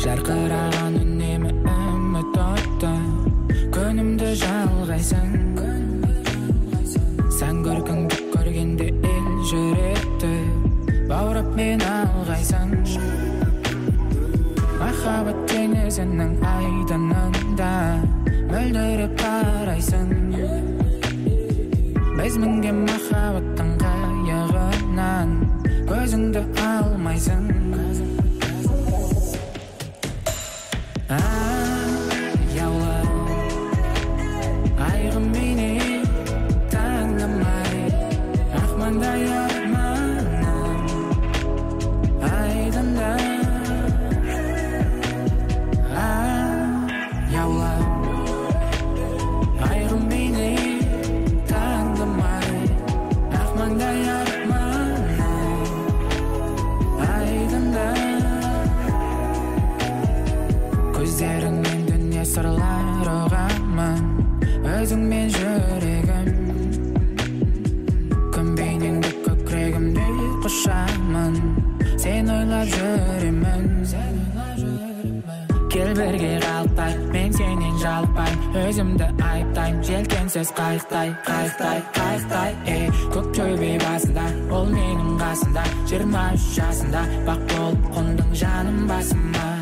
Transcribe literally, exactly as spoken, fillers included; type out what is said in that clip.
жарқыраған үнемі үміт отты, күнімді жалғайсың. Сән көркіңді көргенде ел жүректі баурап мен алғайсың. Махаббат теңізінің айдынында мөлдіреп қарайсың. Біз мінген махаббаттың қайығынан көзіңді алмайсың. Аяулы айғыменен таңдамай ақмаңдай арманым айдында. Аяулы айғыменен таңдамай ақмаңдай арманым айдында. Көздеріңмен дүние сырлар ұғамын, өзіңмен жүрегім. Күнбейнеңді көкірегімде құшамын, сен ойлап жүремін. Кел бірге қалықтай, мен сенен жалықпай, өзімді айыптайм, желкенсіз қайықтай, қайықтай, қайықтай. Ей, көк төбе басында, ол менің қасында, жиырма үш жасында бақ болып қондың жаным басыма.